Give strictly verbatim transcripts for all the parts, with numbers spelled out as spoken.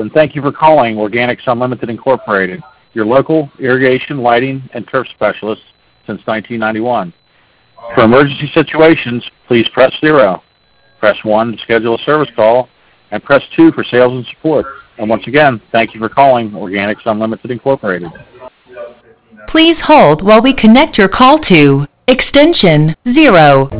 and thank you for calling Organics Unlimited Incorporated, your local irrigation, lighting, and turf specialist since nineteen ninety-one. For emergency situations, please press zero. Press one to schedule a service call, and press two for sales and support. And once again, thank you for calling Organics Unlimited Incorporated. Please hold while we connect your call to extension zero.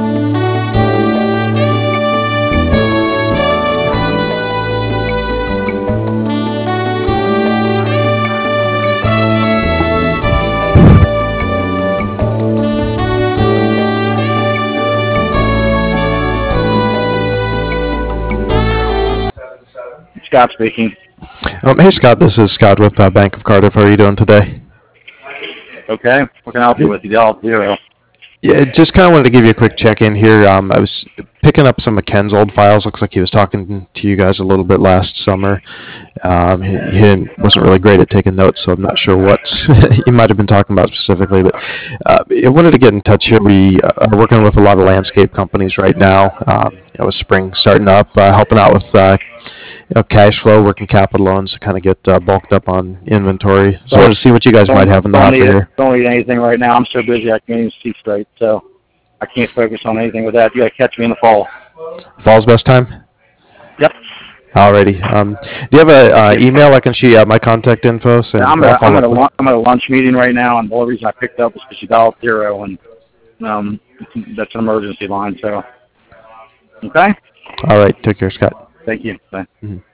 Scott speaking. Um, hey, Scott. This is Scott with uh, Bank of Cardiff. How are you doing today? Okay. What can I help you with? You all zero. Yeah, just kind of wanted to give you a quick check-in here. Um, I was picking up some of Ken's old files. Looks like he was talking to you guys a little bit last summer. Um, he, he wasn't really great at taking notes, so I'm not sure what he might have been talking about specifically. But uh, I wanted to get in touch here. We are working with a lot of landscape companies right now. Um, you know, with spring starting up, uh, helping out with uh, you know, cash flow, working capital loans to kind of get uh, bulked up on inventory. So I wanted to see what you guys might have in the hopper here. Don't need anything right now. I'm so busy I can't even see straight, so I can't focus on anything with that. You got to catch me in the fall. Fall's best time? Yep. Alrighty. Um, do you have an uh, email I can shoot you out my contact info? So yeah, I'm, at, I'm, at a, I'm at a lunch meeting right now, and the only reason I picked up is because you dialed zero, and um, that's an emergency line. So, okay. All right. Take care, Scott. Thank you. Bye. Mm-hmm.